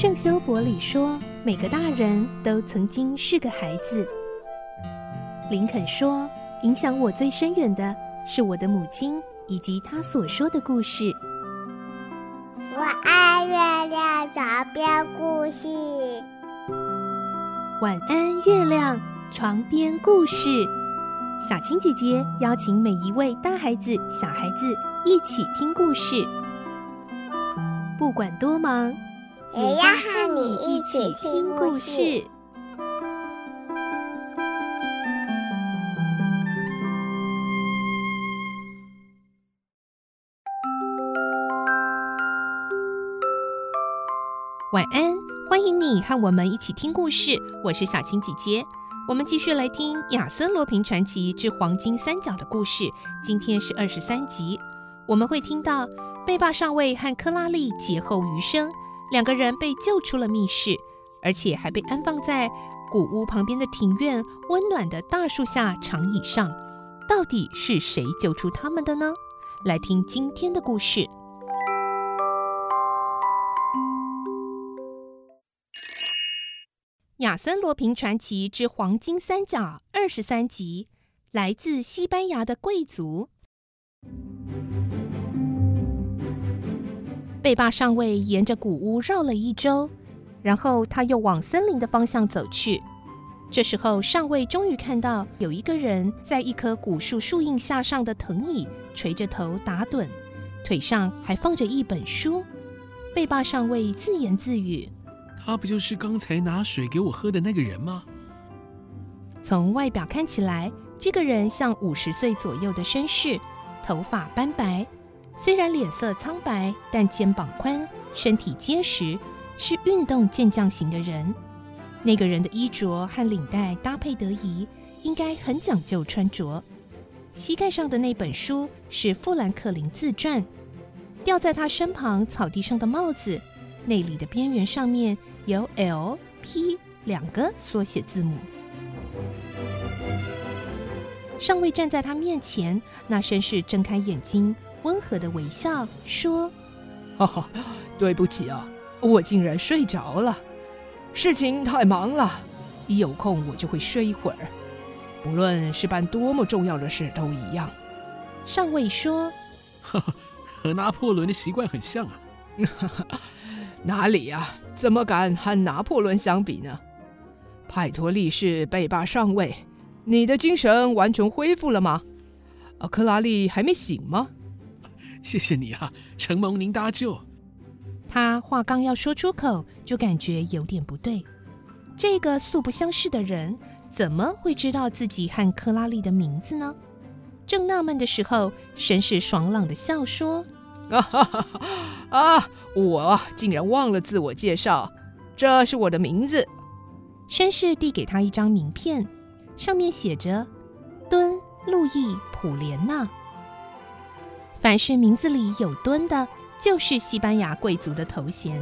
圣修伯里说，每个大人都曾经是个孩子。林肯说，影响我最深远的是我的母亲以及她所说的故事。 我爱月亮床边故事。 晚安，月亮床边故事。小青姐姐邀请每一位大孩子、小孩子一起听故事，不管多忙， 也要和你一起听故事。 晚安，欢迎你和我们一起听故事，我是小青姐姐。我们继续来听《亚森罗平传奇之黄金三角》的故事，今天是23集。我们会听到贝霸上尉和克拉丽劫后余生，两个人被救出了密室，而且还被安放在古屋旁边的庭院温暖的大树下长椅上。到底是谁救出他们的呢？来听今天的故事。亚森罗平传奇之黄金三角23集，来自西班牙的贵族。贝霸上尉沿着古屋绕了一周，然后他又往森林的方向走去。这时候上尉终于看到有一个人在一棵古树树荫下上的藤椅垂着头打盹，腿上还放着一本书。贝霸上尉自言自语， 他不就是刚才拿水给我喝的那个人吗？ 从外表看起来，这个人像50岁左右的绅士，头发斑白，虽然脸色苍白，但肩膀宽，身体结实，是运动健将型的人。那个人的衣着和领带搭配得宜，应该很讲究穿着。膝盖上的那本书是富兰克林自传，吊在他身旁草地上的帽子，内里的边缘上面有 L、P 2个缩写字母。上尉站在他面前，那绅士睁开眼睛，温和的微笑说： 哈哈，对不起啊，我竟然睡着了，事情太忙了，一有空我就会睡一会儿，不论是办多么重要的事都一样。 上尉说： 哈哈，和拿破仑的习惯很像啊。 哪里呀？怎么敢和拿破仑相比呢？派托利士贝霸上尉，你的精神完全恢复了吗？克拉丽还没醒吗？ 谢谢你啊，承蒙您搭救。 他话刚要说出口，就感觉有点不对。这个素不相识的人，怎么会知道自己和克拉丽的名字呢？正纳闷的时候，绅士爽朗的笑说： 我竟然忘了自我介绍，这是我的名字。 绅士递给他一张名片，上面写着敦·路易·普莲纳。凡是名字里有敦的，就是西班牙贵族的头衔。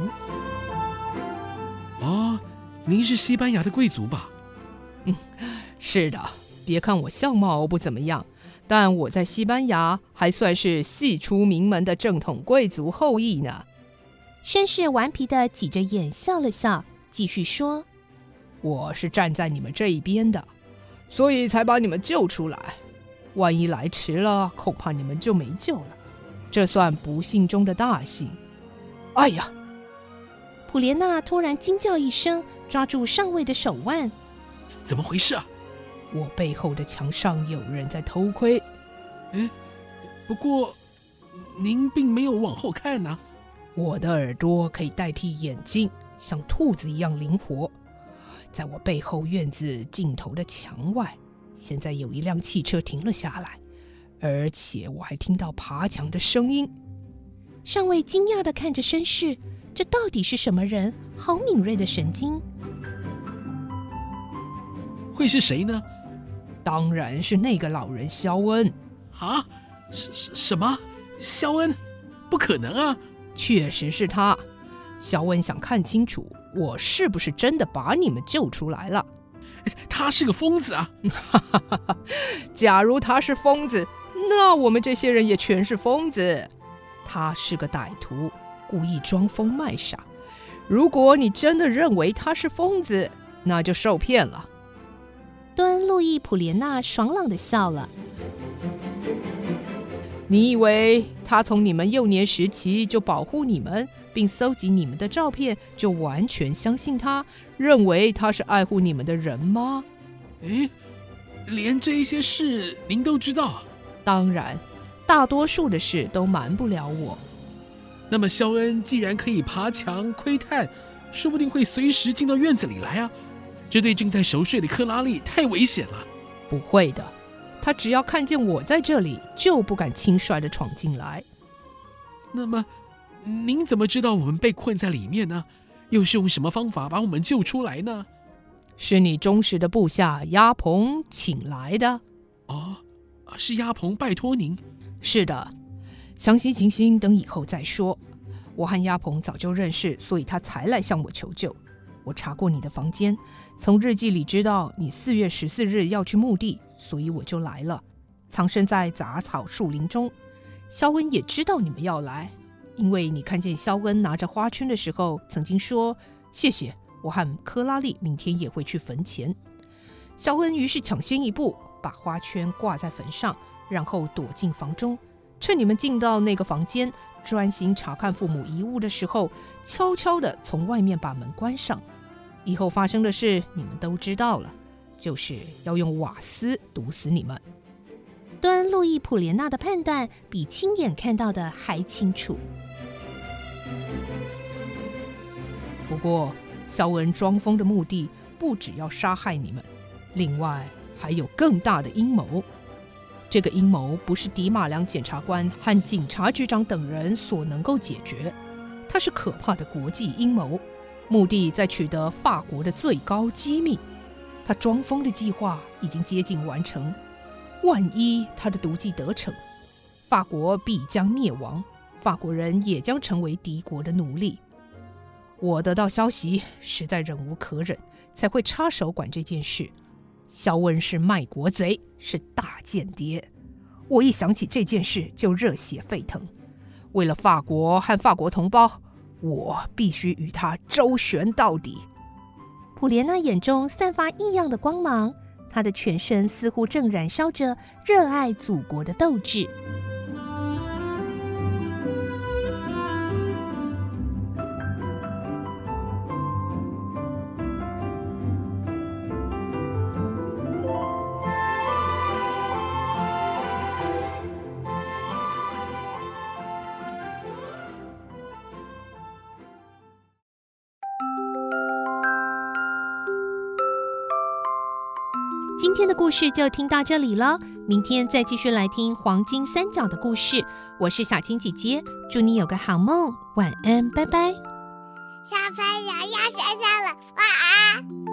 哦，您是西班牙的贵族吧？ 是的，别看我相貌不怎么样，但我在西班牙还算是系出名门的正统贵族后裔呢。 绅士顽皮地挤着眼笑了笑，继续说： 我是站在你们这一边的，所以才把你们救出来。万一来迟了，恐怕你们就没救了，这算不幸中的大幸。哎呀！ 普莲娜突然惊叫一声，抓住上尉的手腕。 怎么回事啊？ 我背后的墙上有人在偷窥。 不过您并没有往后看啊。 我的耳朵可以代替眼睛，像兔子一样灵活。在我背后院子尽头的墙外，现在有一辆汽车停了下来，而且我还听到爬墙的声音。 上尉惊讶地看着绅士，这到底是什么人？好敏锐的神经。 会是谁呢？ 当然是那个老人肖恩。 啊？什么？肖恩？不可能啊！ 确实是他。肖恩想看清楚我是不是真的把你们救出来了。 他是个疯子啊！ 假如他是疯子，那我们这些人也全是疯子。他是个歹徒，故意装疯卖傻， 如果你真的认为他是疯子，那就受骗了。 多恩·路易·普莲娜爽朗地笑了。 你以为他从你们幼年时期就保护你们，并搜集你们的照片，就完全相信他，认为他是爱护你们的人吗？ 连这一些事您都知道？ 当然，大多数的事都瞒不了我。 那么肖恩既然可以爬墙窥探，说不定会随时进到院子里来啊！这对正在熟睡的克拉丽太危险了。 不会的，他只要看见我在这里，就不敢轻率地闯进来。 那么您怎么知道我们被困在里面呢？又是用什么方法把我们救出来呢？ 是你忠实的部下鸭鹏请来的。 哦，是鸭鹏拜托您。 是的，详细情形等以后再说。我和鸭鹏早就认识，所以他才来向我求救。我查过你的房间，从日记里知道你4月14日要去墓地，所以我就来了，藏身在杂草树林中。肖恩也知道你们要来，因为你看见肖恩拿着花圈的时候，曾经说谢谢，我和科拉利明天也会去坟前。肖恩于是抢先一步，把花圈挂在坟上，然后躲进房中，趁你们进到那个房间专心查看父母遗物的时候，悄悄地从外面把门关上。以后发生的事你们都知道了，就是要用瓦斯毒死你们。 多恩·路易·普莲娜的判断比亲眼看到的还清楚。 不过肖恩装疯的目的不只要杀害你们，另外还有更大的阴谋。这个阴谋不是迪马良检察官和警察局长等人所能够解决，它是可怕的国际阴谋，目的在取得法国的最高机密。他装疯的计划已经接近完成，万一他的毒计得逞，法国必将灭亡，法国人也将成为敌国的奴隶。我得到消息，实在忍无可忍，才会插手管这件事。肖恩是卖国贼，是大间谍。我一想起这件事就热血沸腾。为了法国和法国同胞，我必须与他周旋到底。 普莲娜眼中散发异样的光芒，她的全身似乎正燃烧着热爱祖国的斗志。今天的故事就听到这里了，明天再继续来听黄金三角的故事。我是小青姐姐，祝你有个好梦，晚安，拜拜。 小朋友要睡觉了，晚安。